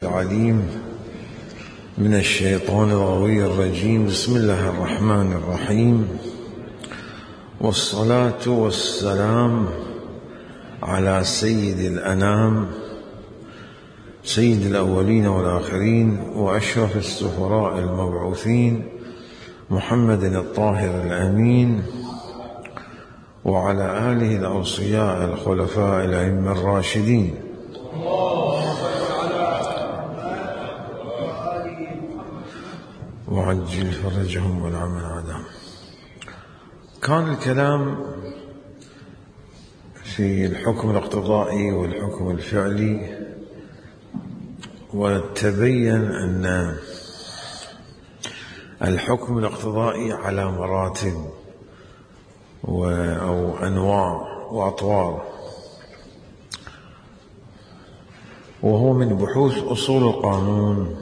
العليم من الشيطان الغوي الرجيم. بسم الله الرحمن الرحيم، والصلاة والسلام على سيد الأنام، سيد الأولين والآخرين، وأشرف السفراء المبعوثين، محمد الطاهر الأمين، وعلى آله الأوصياء الخلفاء الأئمة الراشدين. وعجل فرجهم والعمل عدم. كان الكلام في الحكم الاقتضائي والحكم الفعلي، وتبين أن الحكم الاقتضائي على مراتب أو أنواع وأطوار، وهو من بحوث أصول القانون.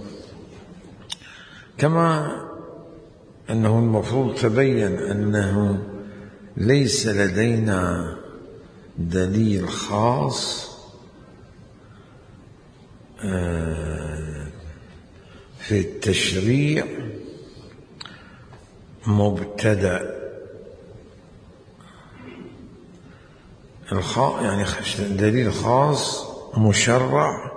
كما أنه المفروض تبين أنه ليس لدينا دليل خاص في التشريع مبتدأ، يعني دليل خاص مشرع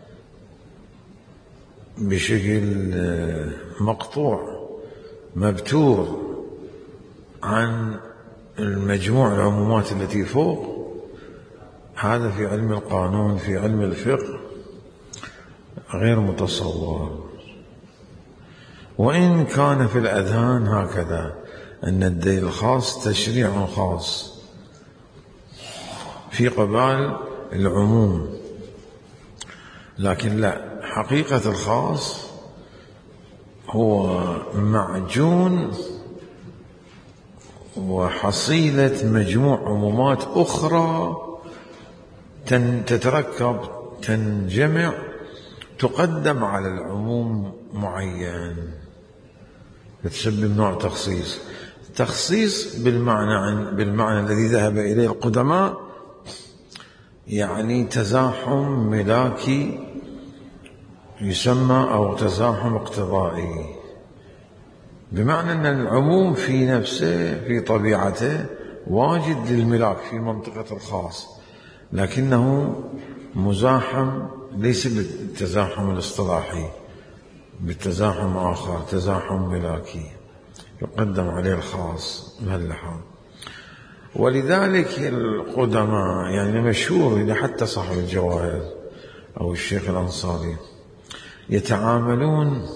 بشكل مقطوع مبتور عن المجموع العمومات التي فوق. هذا في علم القانون، في علم الفقه غير متصور. وإن كان في الأذهان هكذا أن الدليل الخاص تشريع خاص في قبال العموم، لكن لا، حقيقة الخاص هو معجون وحصيلة مجموع عمومات أخرى تتركب، تنجمع، تقدم على العموم معين، تسبب نوع تخصيص. تخصيص بالمعنى الذي ذهب إليه القدماء، يعني تزاحم ملاكي يسمى، أو تزاحم اقتضائي، بمعنى أن العموم في نفسه في طبيعته واجد للملاك في منطقة الخاص، لكنه مزاحم ليس بالتزاحم الاصطلاحي، بالتزاحم آخر، تزاحم ملاكي يقدم عليه الخاص بهاللحاظ. ولذلك القدماء يعني مشهور، حتى صاحب الجواهر أو الشيخ الأنصاري يتعاملون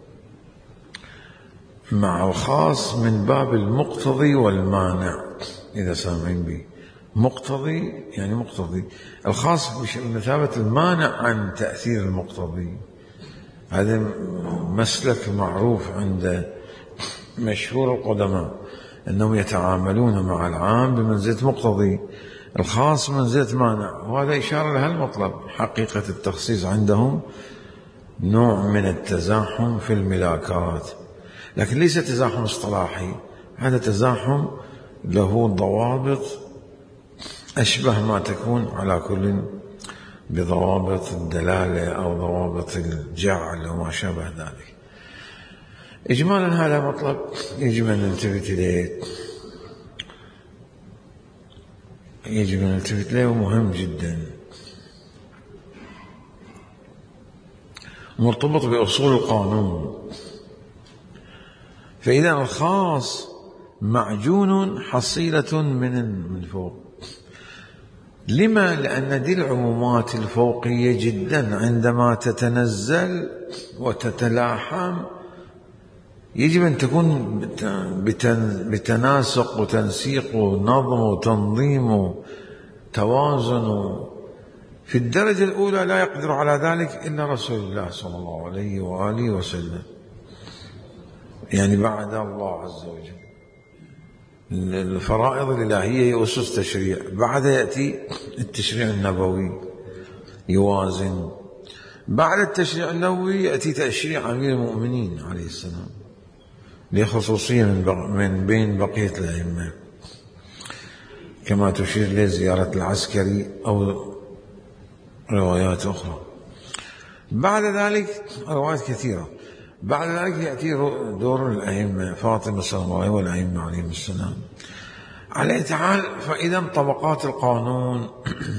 مع الخاص من باب المقتضي والمانع. إذا سامعين به، مقتضي يعني مقتضي، الخاص بمثابة المانع عن تأثير المقتضي. هذا مسلك معروف عند مشهور القدماء، أنهم يتعاملون مع العام بمنزلة مقتضي، الخاص منزلة مانع، وهذا إشارة لها المطلب. حقيقة التخصيص عندهم نوع من التزاحم في الملاكات، لكن ليس تزاحم اصطلاحي، هذا تزاحم له ضوابط أشبه ما تكون على كل بضوابط الدلالة أو ضوابط الجعل وما شابه ذلك. إجمالا هذا مطلب يجب أن نلتفت إليه، يجب أن نلتفت إليه، ومهم جدا، مرتبط بأصول القانون. فإذا الخاص معجون حصيلة من فوق. لما؟ لأن دي العمومات الفوقية جدا عندما تتنزل وتتلاحم يجب أن تكون بتناسق وتنسيق ونظم وتنظيم وتوازن. في الدرجة الأولى لا يقدر على ذلك إلا رسول الله صلى الله عليه وآله وسلم، يعني بعد الله عز وجل. الفرائض الإلهية هي أسس تشريع، بعد يأتي التشريع النبوي يوازن، بعد التشريع النبوي يأتي تشريع أمير المؤمنين عليه السلام، لخصوصية من بين بقية الأئمة، كما تشير لزيارة العسكري أو روايات أخرى. بعد ذلك روايات كثيرة. بعد ذلك يأتي دور الأئمة فاطمة صلى الله عليه والأئمة عليهم السلام. عليه تعالى. فإذا طبقات القانون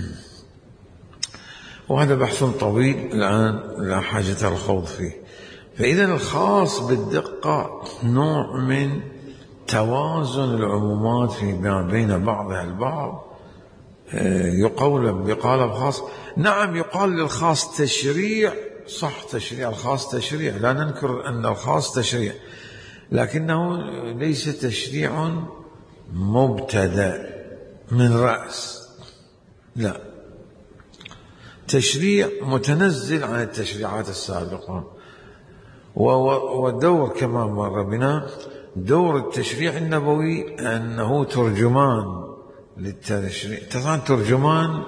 وهذا بحث طويل الآن لا حاجة للخوض فيه. فإذا الخاص بالدقة نوع من توازن العمومات فيما بين بعضها البعض. يقولب بقالب خاص. نعم يقال للخاص تشريع، صح، تشريع، الخاص تشريع، لا ننكر أن الخاص تشريع، لكنه ليس تشريع مبتدأ من رأس، لا، تشريع متنزل عن التشريعات السابقة. والدور كما مر بنا دور التشريع النبوي أنه ترجمان للتشريع، طبعا ترجمان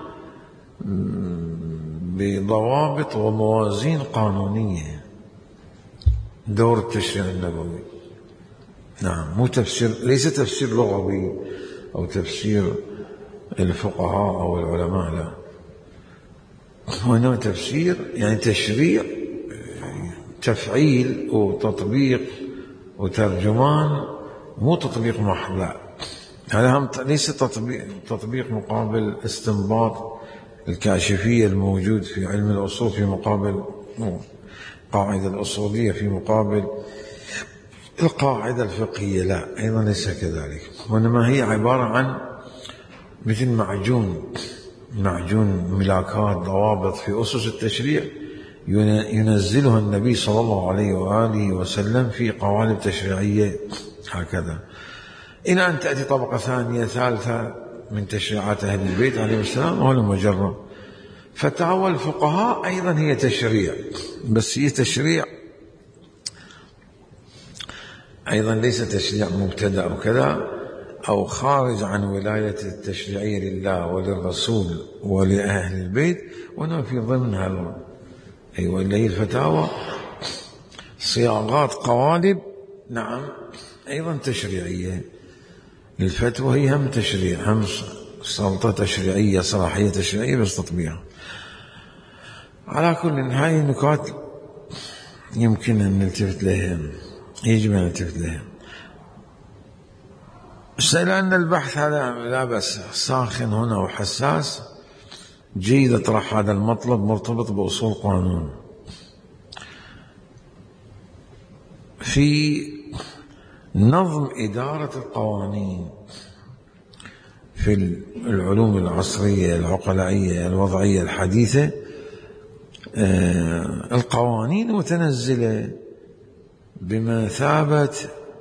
بضوابط وموازين قانونية. دور التشريع النبوي نعم، مو تفسير، ليس تفسير لغوي أو تفسير الفقهاء أو العلماء، لا، وإنما تفسير يعني تشريع، تفعيل وتطبيق وترجمان، مو تطبيق محض، لا، هذا هم ليس تطبيق مقابل استنباط الكاشفية الموجود في علم الأصول، في مقابل قاعدة الأصولية، في مقابل القاعدة الفقهية، لا، أيضا ليس كذلك، وإنما هي عبارة عن مثل معجون ملاكات ضوابط في أسس التشريع ينزلها النبي صلى الله عليه وآله وسلم في قوالب تشريعية هكذا، إلى أن تأتي طبقة ثانية ثالثة من تشريعات أهل البيت عليهم السلام وهو المجرد. فتاوى الفقهاء أيضا هي تشريع، بس هي تشريع أيضا ليس تشريع مبتدأ أو كذا أو خارج عن ولاية التشريعية لله وللرسول ولأهل البيت، وأنه في ضمنها أيوة اللي هي الفتاوى صياغات قوالب، نعم، أيضا تشريعية. الفتوى هي هم تشريع، هم سلطة تشريعية، صلاحية تشريعية، بس تطبيقها. على كل هذه النكات يمكن أن نلتفت لها، يجب أن نلتفت لها. لأن البحث هذا لا بس ساخن هنا وحساس، جيد اطرح هذا المطلب مرتبط بأصول قانون. في نظم إدارة القوانين في العلوم العصرية العقلائية الوضعية الحديثة، القوانين متنزلة بمثابة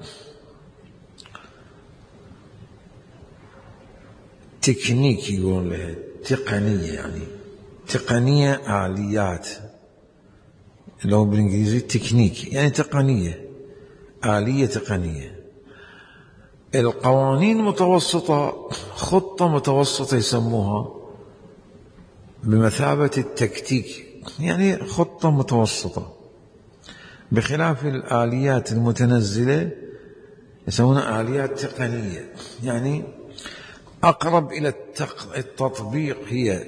تكنيك، يقول لها تقنية، يعني تقنية، آليات، اللي هو بالإنجليزي تكنيك، يعني تقنية، آلية تقنية. القوانين متوسطة، خطة متوسطة يسموها، بمثابة التكتيك، يعني خطة متوسطة، بخلاف الآليات المتنزلة يسمونها آليات تقنية، يعني أقرب إلى التطبيق هي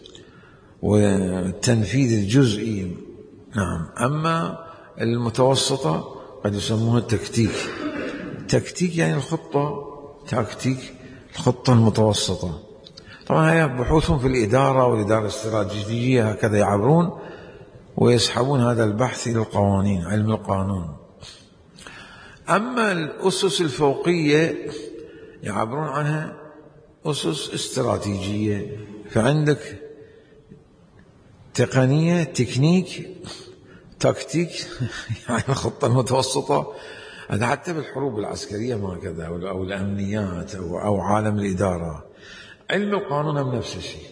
والتنفيذ الجزئي، نعم. أما المتوسطة قد يسموها تكتيك. تكتيك يعني الخطة، تكتيك الخطة المتوسطة. طبعا هي بحوثهم في الإدارة والإدارة الاستراتيجية هكذا يعبرون ويسحبون هذا البحث إلى القوانين، علم القانون. أما الأسس الفوقية يعبرون عنها أسس استراتيجية. فعندك تقنية، تكنيك، تكتيك يعني الخطة المتوسطة. هذا حتى بالحروب العسكرية ما كذا، أو الأمنيات أو عالم الإدارة. علم القانون هم نفس الشيء،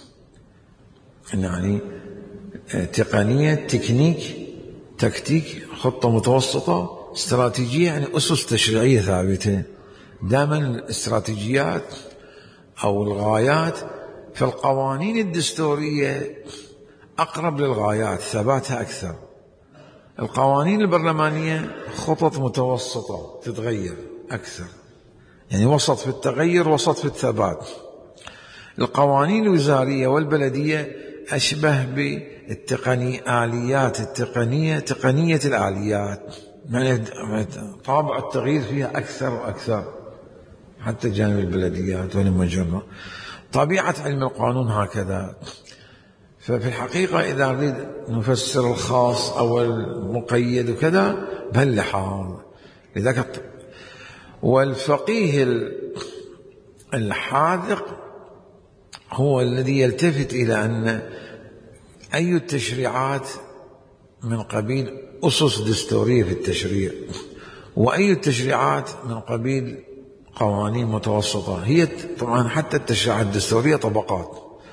يعني تقنية، تكنيك، تكتيك، خطة متوسطة، استراتيجية، يعني أسس تشريعية ثابتة. دائما الاستراتيجيات أو الغايات في القوانين الدستورية أقرب للغايات، ثباتها أكثر. القوانين البرلمانية خطط متوسطة تتغير أكثر، يعني وسط في التغير، وسط في الثبات. القوانين الوزارية والبلدية أشبه بالآليات التقنية، تقنية الآليات، يعني طابع التغيير فيها أكثر وأكثر، حتى جانب البلديات والمجرة. طبيعة علم القانون هكذا. ففي الحقيقة إذا نريد نفسر الخاص أو المقيد وكذا بهاللحاظ، لذلك والفقيه الحاذق هو الذي يلتفت إلى أن أي التشريعات من قبيل أسس دستورية في التشريع، وأي التشريعات من قبيل قوانين متوسطة. هي طبعا حتى التشريعات الدستورية طبقات،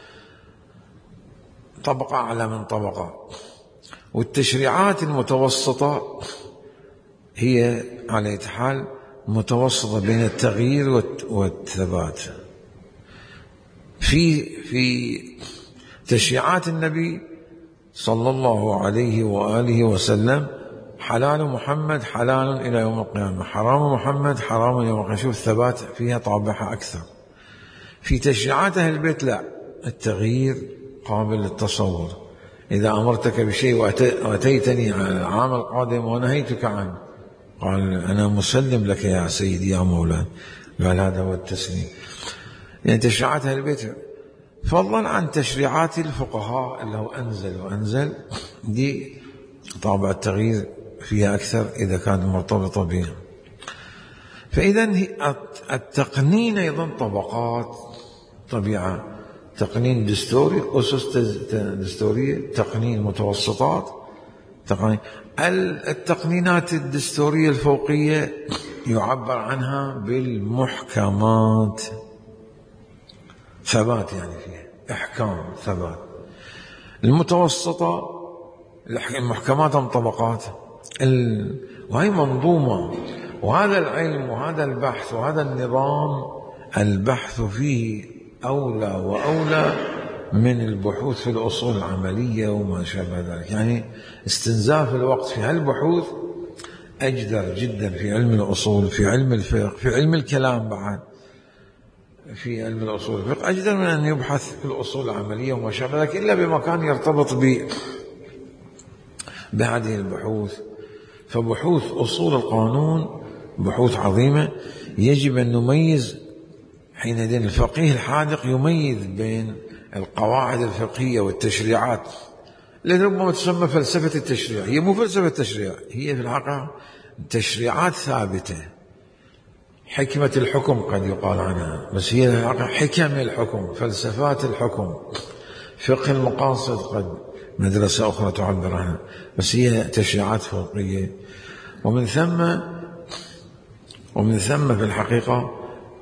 طبقة أعلى من طبقة، والتشريعات المتوسطة هي على أي حال متوسطة بين التغيير والثبات. في تشريعات النبي صلى الله عليه وآله وسلم حلال محمد حلال إلى يوم القيامة، حرام محمد حرام إلى يوم القيامة. شوف الثبات فيها طابعها أكثر. في تشريعات أهل البيت لا، التغيير قابل للتصور. إذا أمرتك بشيء وأتيتني على العام القادم ونهيتك عنه، قال أنا مسلم لك يا سيدي يا مولاي، قال هذا هو التسليم. يعني تشريعات أهل البيت، فضلا عن تشريعات الفقهاء اللي هو أنزل وأنزل، دي طابع التغيير فيها أكثر إذا كانت مرتبطة بها. فإذا التقنين أيضا طبقات، طبيعة تقنين دستوري، أسس دستورية، تقنين متوسطات، تقنين. التقنينات الدستورية الفوقية يعبر عنها بالمحكمات، ثبات يعني فيها إحكام ثبات. المتوسطة المحكمات هم طبقات، وهي منظومة. وهذا العلم وهذا البحث وهذا النظام البحث فيه أولى وأولى من البحوث في الأصول العملية وما شابه ذلك. يعني استنزاف الوقت في هالبحوث أجدر جدا في علم الأصول، في علم الفقه، في علم الكلام بعد، في علم الأصول الفقه أجدر من أن يبحث في الأصول العملية وما شابه ذلك، إلا بمكان يرتبط بهذه البحوث. فبحوث أصول القانون بحوث عظيمة، يجب أن نميز حينئذ. الفقيه الحاذق يميز بين القواعد الفقهية والتشريعات، التي ربما تسمى فلسفة التشريع. هي مو فلسفة التشريع، هي في الحقيقة تشريعات ثابتة. حكمة الحكم قد يقال عنها، بس هي في الحقيقة حكم الحكم، فلسفات الحكم. فقه المقاصد قد مدرسة أخرى تعبر عنها، بس هي تشريعات فوقية. ومن ثم في الحقيقة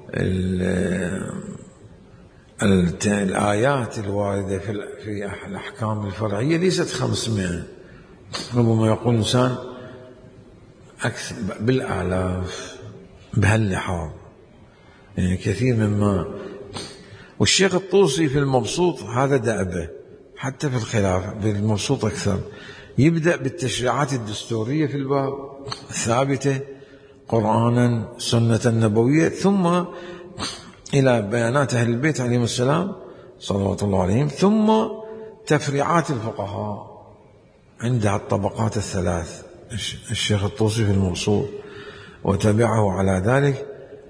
الآيات الواردة في الأحكام الفرعية ليست 500، ربما يقول إنسان أكثر بالآلاف بهاللحاظ، يعني كثير مما. والشيخ الطوسي في المبسوط هذا دأبه، حتى في الخلافة بالمبسوط أكثر، يبدأ بالتشريعات الدستورية في الباب الثابتة قرآنا سنة نبوية، ثم إلى بيانات أهل البيت عليهم السلام صلوات الله عليهم، ثم تفريعات الفقهاء عندها الطبقات الثلاث. الشيخ الطوسي في المبسوط، وتبعه على ذلك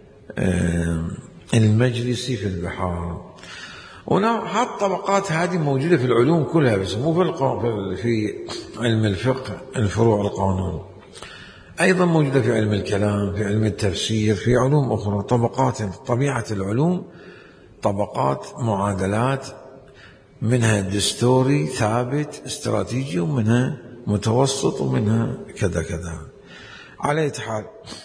المجلسي في البحار. هالطبقات هذه موجودة في العلوم كلها، بس مو في علم الفقه الفروع القانون، أيضا موجودة في علم الكلام، في علم التفسير، في علوم أخرى. طبقات، طبيعة العلوم طبقات، معادلات، منها دستوري ثابت استراتيجي، ومنها متوسط، ومنها كذا كذا. على أي حال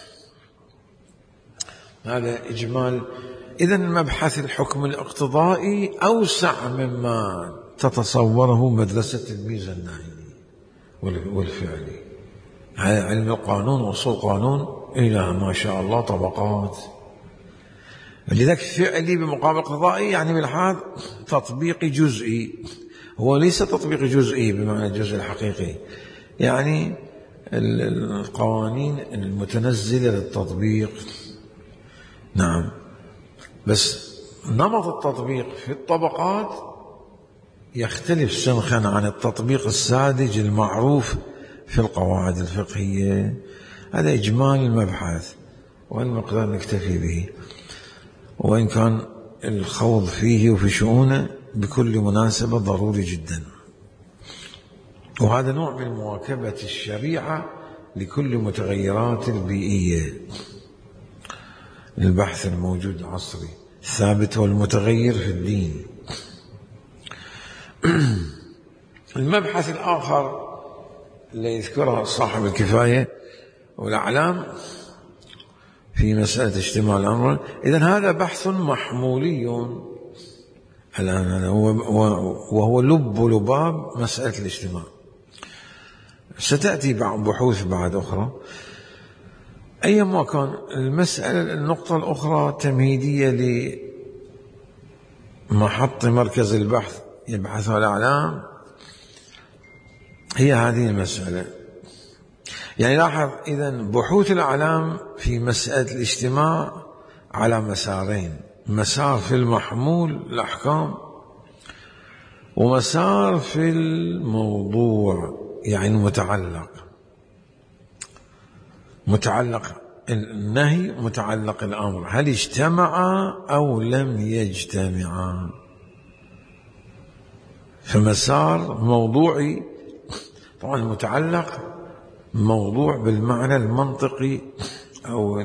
هذا إجمال. إذن مبحث الحكم الاقتضائي أوسع مما تتصوره مدرسة الميزانية والفعلي. علم القانون وأصول قانون إلى ما شاء الله طبقات. لذلك فعلي بمقابل قضائي يعني بالحال تطبيق جزئي، هو ليس تطبيق جزئي بمعنى الجزء الحقيقي، يعني القوانين المتنزلة للتطبيق. نعم، بس نمط التطبيق في الطبقات يختلف سنخا عن التطبيق الساذج المعروف في القواعد الفقهية. هذا إجمال المبحث والمقدار نكتفي به، وإن كان الخوض فيه وفي شؤونه بكل مناسبة ضروري جدا. وهذا نوع من مواكبة الشريعة لكل متغيرات البيئية. البحث الموجود عصري الثابت والمتغير في الدين. المبحث الآخر اللي يذكره صاحب الكفاية والأعلام في مسألة اجتماع الأمر، إذن هذا بحث محمولي الآن، وهو لباب مسألة الاجتماع. ستأتي بحوث بعد أخرى. أيما كان المسألة، النقطة الأخرى تمهيدية لمحط مركز البحث يبحثها الأعلام، هي هذه المسألة. يعني لاحظ إذن بحوث الأعلام في مسألة الاجتماع على مسارين: مسار في المحمول الأحكام، ومسار في الموضوع يعني متعلق النهي، متعلق الأمر، هل اجتمعا أو لم يجتمعا. فمسار موضوعي، طبعا المتعلق موضوع بالمعنى المنطقي أو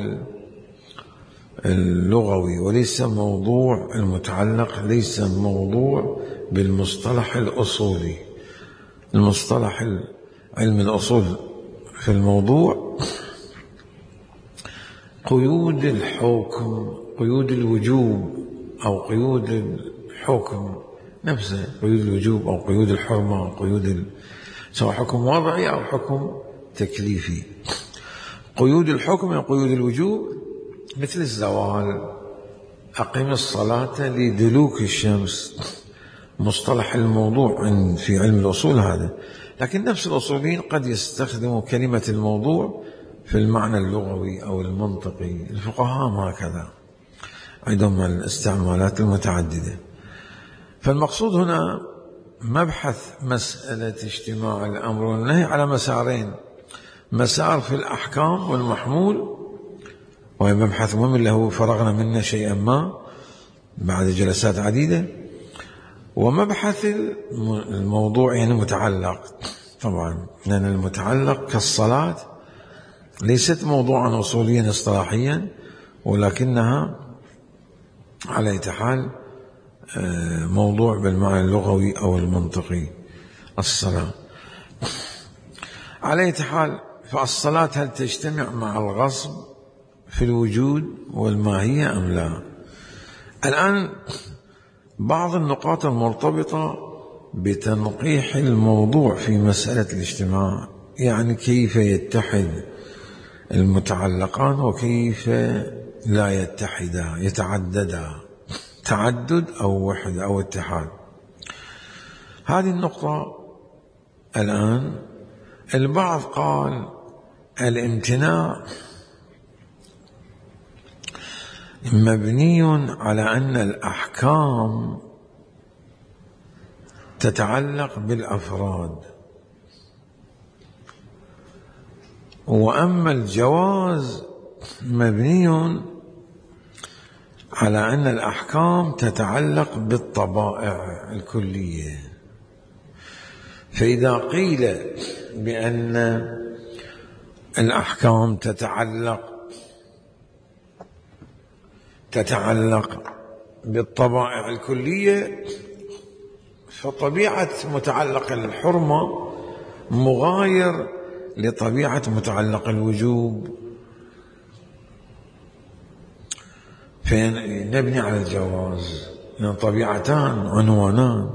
اللغوي، وليس موضوع. المتعلق ليس موضوع بالمصطلح الأصولي. المصطلح علم الأصول في الموضوع قيود الحكم، قيود الوجوب أو قيود الحكم نفسه، قيود الوجوب أو قيود الحرمة أو قيود سواء حكم وضعي أو حكم تكليفي. قيود الحكم أو قيود الوجوب مثل الزوال، أقم الصلاة لدلوك الشمس، مصطلح الموضوع في علم الأصول هذا. لكن نفس الأصوليين قد يستخدموا كلمة الموضوع في المعنى اللغوي أو المنطقي. الفقهاء هكذا عندهم الاستعمالات المتعددة. فالمقصود هنا مبحث مسألة اجتماع الأمر والنهي على مسارين: مسار في الأحكام والمحمول، وهي مبحث مهم له فرغنا منه شيئا ما بعد جلسات عديدة، ومبحث الموضوع يعني متعلق. طبعا لأن المتعلق كالصلاة ليست موضوعا أصوليا اصطلاحيا، ولكنها على أي حال موضوع بالمعنى اللغوي أو المنطقي. الصلاة على أي حال، فالصلاة هل تجتمع مع الغصب في الوجود والماهية أم لا؟ الآن بعض النقاط المرتبطة بتنقيح الموضوع في مسألة الاجتماع، يعني كيف يتحد المتعلقان وكيف لا يتحدا، يتعددا، تعدد أو وحدة أو اتحاد. هذه النقطة الآن البعض قال الامتناع مبني على أن الأحكام تتعلق بالأفراد، وأما الجواز مبني على أن الأحكام تتعلق بالطبائع الكلية. فإذا قيل بأن الأحكام تتعلق بالطبائع الكلية، فطبيعة متعلق الحرمة مغاير لطبيعة متعلق الوجوب، فنبني على الجواز، لأن طبيعتان عنوانان.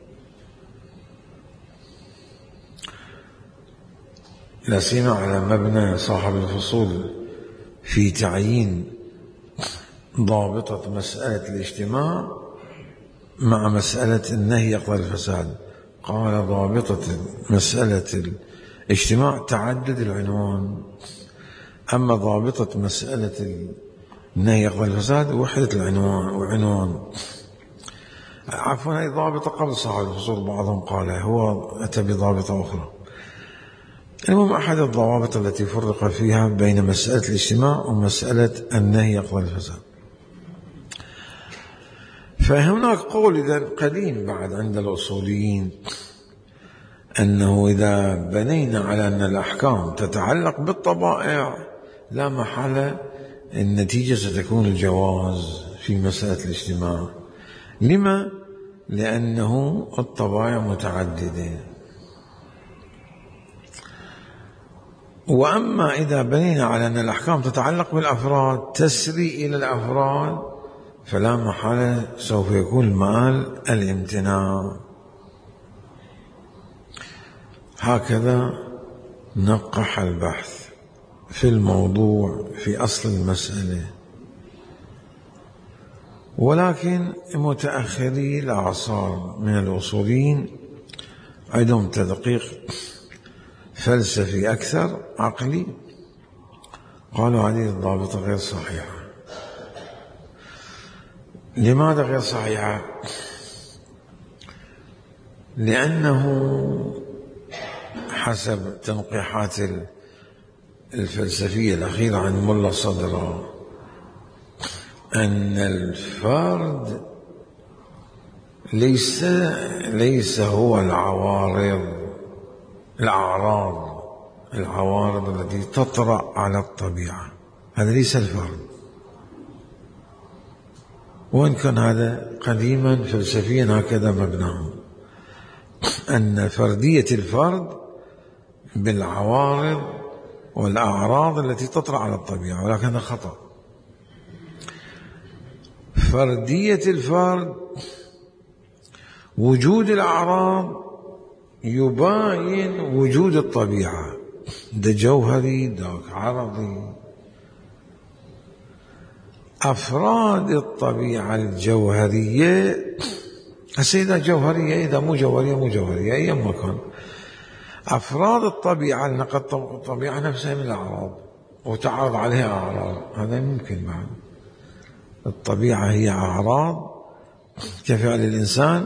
لا سيما على مبنى صاحب الفصول في تعيين ضابطة مسألة الاجتماع مع مسألة النهي يقتضي الفساد. قال ضابطة مسألة الاجتماع تعدد العنوان، أما ضابطة مسألة النهي يقتضي الفساد وحدة العنوان. عفوا هي ضابطة قبل صاحب الفصول، بعضهم قال هو أتى بضابطة أخرى. المهم أحد الضوابط التي فرق فيها بين مسألة الاجتماع ومسألة النهي يقتضي الفساد. فهناك قول إذا قديم بعد عند الأصوليين أنه إذا بنينا على أن الأحكام تتعلق بالطبائع لا محالة النتيجة ستكون الجواز في مسألة الاجتماع. لما؟ لأنه الطبائع متعددة. وأما إذا بنينا على أن الأحكام تتعلق بالأفراد تسري إلى الأفراد فلا محالة سوف يكون المآل الامتناع. هكذا نقح البحث في الموضوع في أصل المسألة. ولكن متأخري الأعصار من الأصوليين عندهم تدقيق فلسفي أكثر عقلي، قالوا هذه الضابطة غير صحيحة. لماذا غير صحيحة؟ لأنه حسب تنقيحات الفلسفية الأخيرة عن ملا صدرة أن الفرد ليس هو العوارض التي تطرأ على الطبيعة، هذا ليس الفرد. وإن كان هذا قديما فلسفيا هكذا مبناه، أن فردية الفرد بالعوارض والأعراض التي تطرأ على الطبيعة، ولكن هذا خطأ. فردية الفرد وجود الأعراض يباين وجود الطبيعة، ده جوهري ذاك عرضي. أفراد الطبيعة الجوهرية إذا جوهرية، إذا مو جوهرية أي مكان. أفراد الطبيعة نقد الطبيعة نفسها من الأعراض وتعرض عليها أعراض، هذا ممكن بعد. الطبيعة هي أعراض كفعل الإنسان،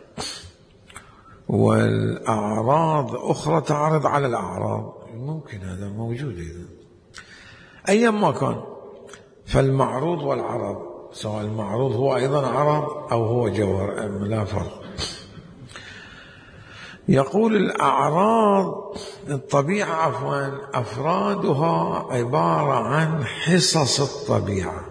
والأعراض أخرى تعرض على الأعراض، ممكن هذا موجود. إذا أيما كان فالمعروض والعرض، سواء المعروض هو أيضا عرض أو هو جوهر، لا فرق. يقول الأعراض الطبيعة أفرادها عبارة عن حصص الطبيعة.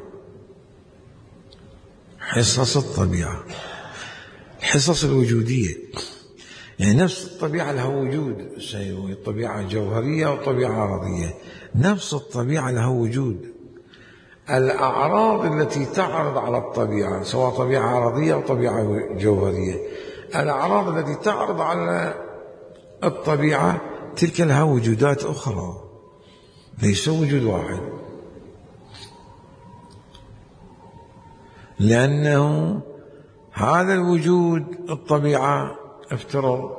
حصص الطبيعة، الحصص الوجودية، يعني نفس الطبيعة لها وجود، الطبيعة جوهرية وطبيعة عرضية، نفس الطبيعة لها وجود. الأعراض التي تعرض على الطبيعة سواء طبيعة عرضية أو طبيعة جوهرية، الأعراض التي تعرض على الطبيعة تلك لها وجودات أخرى، ليس وجود واحد، لأنه هذا الوجود الطبيعة افترض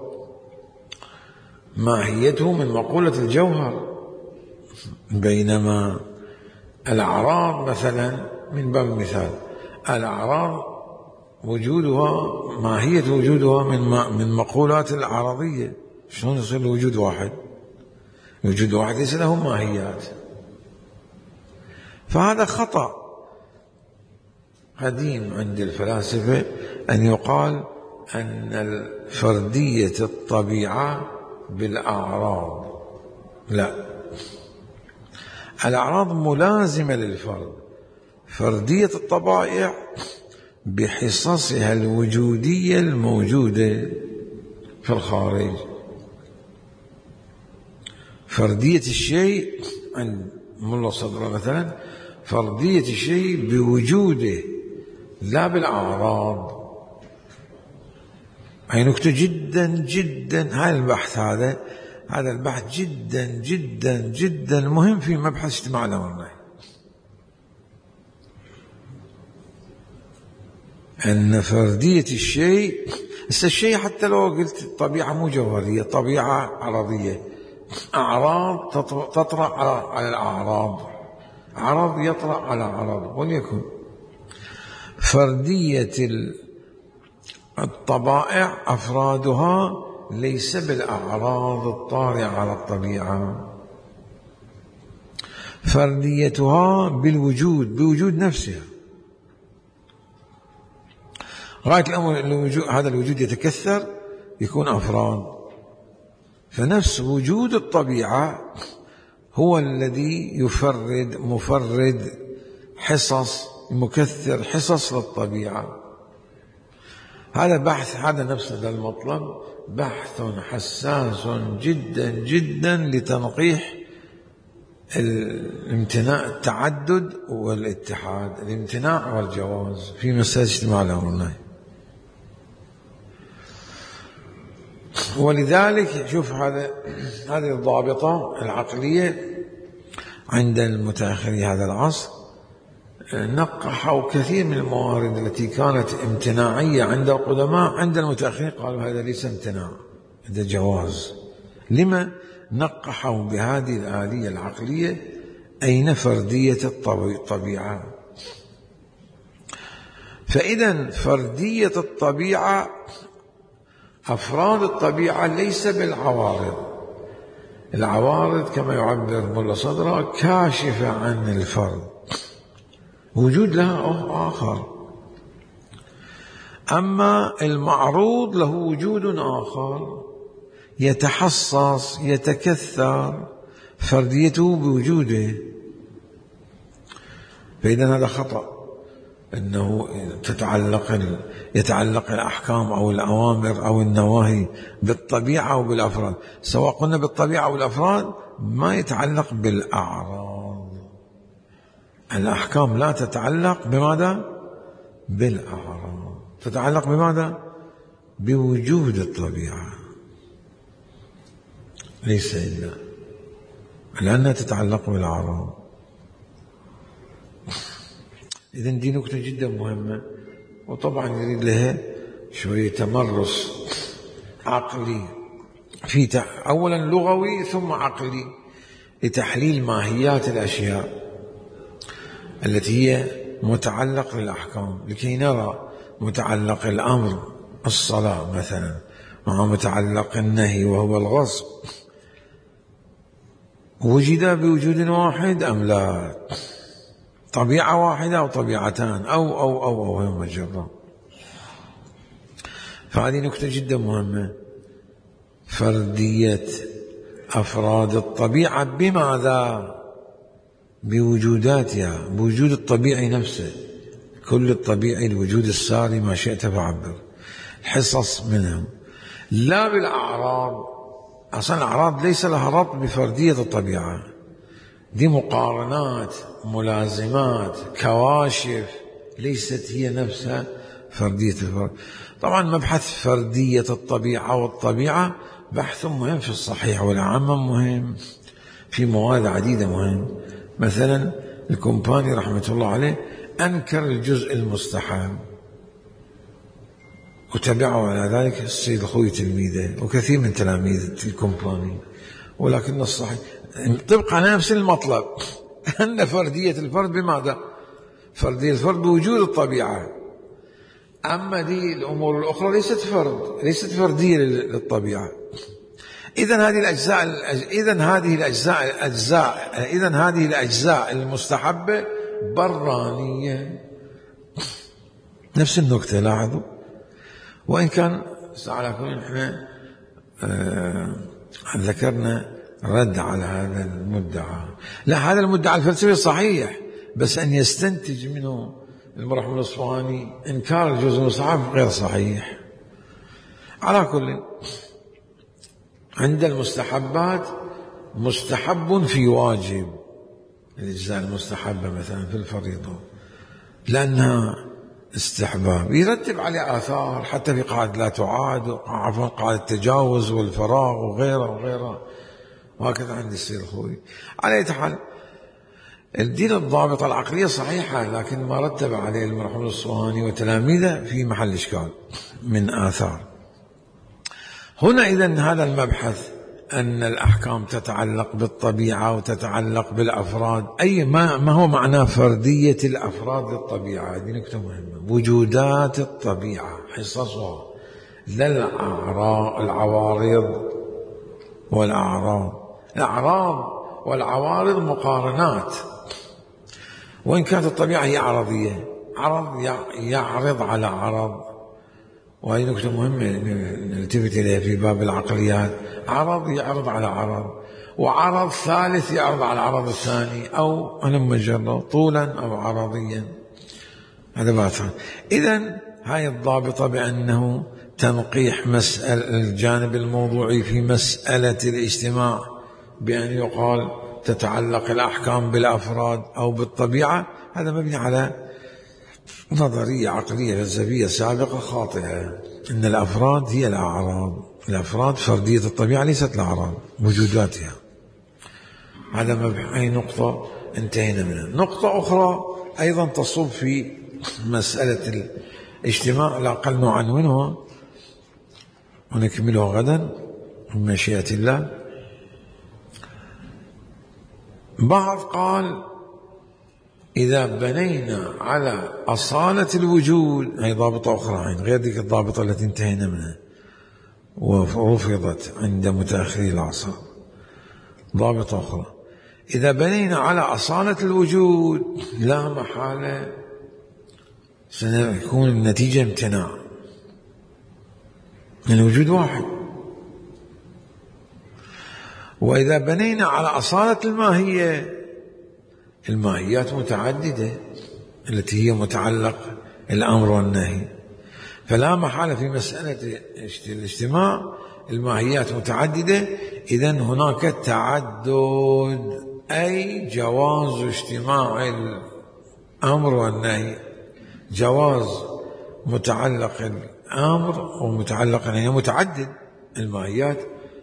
ماهيته من مقولة الجوهر، بينما الأعراض مثلا من باب المثال الأعراض وجودها ماهية وجودها من مقولات العرضية. شلون يصير وجود واحد؟ وجود واحد ليس له ماهيات. فهذا خطأ قديم عند الفلاسفة أن يقال أن فردية الطبيعة بالأعراض، لا، الأعراض ملازمة للفرد، فردية الطبائع بحصصها الوجودية الموجودة في الخارج. فردية الشيء عند ملا صدرة مثلا فردية الشيء بوجوده لا بالأعراض. هاي نكتة جدا جدا، هذا البحث هذا البحث جدا جدا جدا مهم في مبحث اجتماع الأمر والنهي، أن فردية الشيء حتى لو قلت الطبيعة مو جوهرية، طبيعة عرضية، أعراض تطرأ على الأعراض، عرض يطرأ على عرض، وليكن فردية الطبائع أفرادها ليس بالأعراض الطارئة على الطبيعة، فرديتها بالوجود، بوجود نفسها. غاية الأمر هذا الوجود يتكثر يكون أفراد، فنفس وجود الطبيعة هو الذي مفرد حصص، مكثر حصص للطبيعة. هذا بحث، هذا نفس هذا المطلب بحث حساس جدا جدا لتنقيح الامتناع، التعدد والاتحاد، الامتناع والجواز في مسائل اجتماع الأمر والنهي. ولذلك شوف هذه الضابطة العقلية عند المتأخري هذا العصر نقحوا كثير من الموارد التي كانت امتناعية عند القدماء، عند المتأخرين قالوا هذا ليس امتناع، هذا جواز. لما نقحوا بهذه الآلية العقلية؟ أين فردية الطبيعة؟ فإذا فردية الطبيعة، أفراد الطبيعة ليس بالعوارض. العوارض كما يعبر ملا صدرة كاشفة عن الفرد، وجود لها آخر. أما المعروض له وجود آخر يتحصص يتكثر فرديته بوجوده. فإذا هذا خطأ، أنه يتعلق الأحكام أو الأوامر أو النواهي بالطبيعة أو بالأفراد. سواء قلنا بالطبيعة أو بالأفراد ما يتعلق بالأعراض. الأحكام لا تتعلق بماذا؟ بالأعراض، تتعلق بماذا؟ بوجود الطبيعة، ليس إلا لأنها تتعلق بالأعراض. إذن دي نكتة جدا مهمة، وطبعا يريد لها شوية تمرس عقلي، في أولا لغوي ثم عقلي، لتحليل ماهيات الأشياء التي هي متعلق للأحكام، لكي نرى متعلق الأمر الصلاة مثلا مع متعلق النهي وهو الغصب وجد بوجود واحد أم لا، طبيعة واحدة أو طبيعتان أو هم مجرة. فهذه نكتة جدا مهمة، فردية أفراد الطبيعة بماذا؟ بوجوداتها، بوجود الطبيعي نفسه، كل الطبيعي الوجود الساري ما شئت فعبر، حصص منهم، لا بالأعراض. أصلا الأعراض ليس لها ربط بفردية الطبيعة، دي مقارنات، ملازمات، كواشف، ليست هي نفسها فردية الفرد. طبعا مبحث فردية الطبيعة والطبيعة بحث مهم في الصحيح والعامة، مهم في مواد عديدة مهم. مثلا الكومباني رحمة الله عليه أنكر الجزء المستحب، وتبعه على ذلك السيد الخوي تلميذه وكثير من تلاميذ الكومباني، ولكن الصحيح طبق على نفس المطلب أن فردية الفرد بماذا؟ فردية الفرد بوجود الطبيعة. أما دي الأمور الأخرى ليست فردية للطبيعة. إذن هذه الأجزاء المستحبة برانية. نفس النكتة لاحظوا، وإن كان على كل احنا ذكرنا رد على هذا المدعى. لا، هذا المدعى الفلسفي صحيح، بس أن يستنتج منه المرحوم الأصفهاني إنكار الجزء المستحب غير صحيح. على كل، عند المستحبات مستحب في واجب، الأجزاء المستحبة مثلا في الفريضة لأنها استحباب يرتب عليه آثار، حتى في قاعدة لا تعاد، عفوا قاعدة التجاوز والفراغ وغيره، وهكذا عند السيد الخوي. على أي حال الدين الضابطة العقلية صحيحة، لكن ما رتب عليه المرحوم الأصفهاني وتلاميذه في محل إشكال من آثار. هنا إذن هذا المبحث أن الأحكام تتعلق بالطبيعة وتتعلق بالأفراد، أي ما هو معنى فردية الأفراد للطبيعة؟ هذه نكتة مهمة. وجودات الطبيعة، حصصها، لا العوارض والأعراض. الأعراض والعوارض مقارنات، وإن كانت الطبيعة هي عرضية، عرض يعرض على عرض. وهي نكتة مهمة نلتفت إليها في باب العقليات، عرض يعرض على عرض، وعرض ثالث يعرض على العرض الثاني، أو هلم جرا طولا أو عرضيا. هذا باطل. إذن هاي الضابطة بأنه تنقيح الجانب الموضوعي في مسألة الاجتماع بأن يقال تتعلق الأحكام بالأفراد أو بالطبيعة، هذا مبني على نظرية عقلية فلسفية سابقة خاطئة، إن الأفراد هي الأعراض، الأفراد فردية الطبيعة ليست الأعراض وجوداتها. هذا أي نقطة انتهينا منها. نقطة أخرى أيضا تصب في مسألة الاجتماع، لا أقل نعنونها ونكملها غدا بمشيئة الله. بعض قال إذا بنينا على أصالة الوجود، هي ضابطة أخرى غير ذيك الضابطة التي انتهينا منها ورفضت عند متأخري العصر، ضابطة أخرى. إذا بنينا على أصالة الوجود لا محالة سيكون النتيجة امتناع، الوجود واحد. وإذا بنينا على أصالة الماهية، الماهيات متعددة التي هي متعلق الأمر والنهي، فلا محالة في مسألة الاجتماع الماهيات متعددة، إذن هناك تعدد، أي جواز اجتماع الأمر والنهي، جواز متعلق الأمر ومتعلق النهي متعدد. الماهيات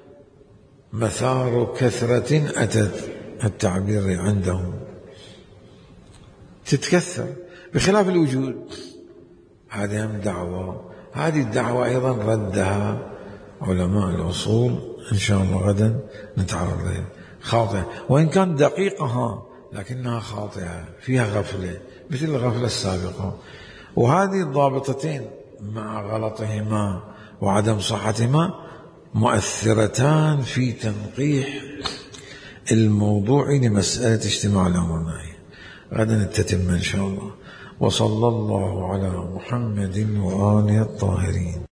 مثار كثرة أتت التعبير عندهم تتكثر، بخلاف الوجود. هذه هم دعوة، هذه الدعوة أيضا ردها علماء الأصول، إن شاء الله غدا نتعرض لها، خاطئة وإن كانت دقيقة لكنها خاطئة، فيها غفلة مثل الغفلة السابقة. وهذه الضابطتين مع غلطهما وعدم صحتهما مؤثرتان في تنقيح الموضوع لمسألة اجتماع الأمر والنهي. غدا نتتم إن شاء الله. وصلى الله على محمد وآله الطاهرين.